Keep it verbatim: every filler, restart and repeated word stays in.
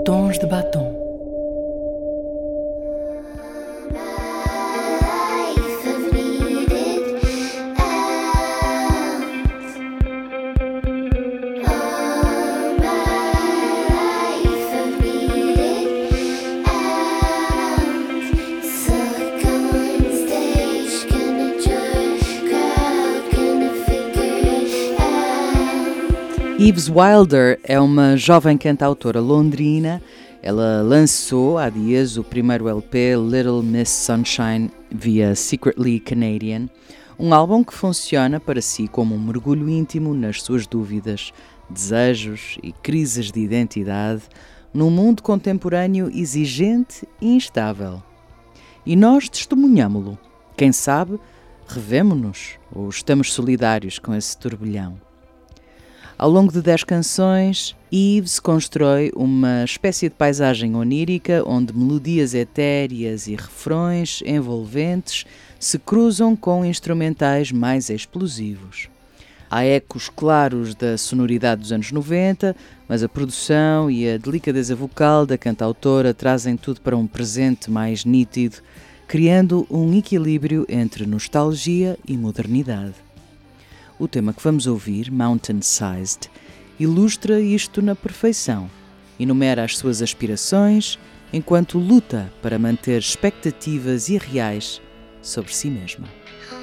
Tons de batom. Eves Wilder é uma jovem cantautora londrina. Ela lançou há dias o primeiro L P Little Miss Sunshine via Secretly Canadian, um álbum que funciona para si como um mergulho íntimo nas suas dúvidas, desejos e crises de identidade num mundo contemporâneo exigente e instável. E nós testemunhámo-lo. Quem sabe, revemo-nos ou estamos solidários com esse turbilhão. Ao longo de dez canções, Eves constrói uma espécie de paisagem onírica onde melodias etéreas e refrões envolventes se cruzam com instrumentais mais explosivos. Há ecos claros da sonoridade dos anos noventa, mas a produção e a delicadeza vocal da cantautora trazem tudo para um presente mais nítido, criando um equilíbrio entre nostalgia e modernidade. O tema que vamos ouvir, Mountain Sized, ilustra isto na perfeição. Enumera as suas aspirações enquanto luta para manter expectativas irreais sobre si mesma.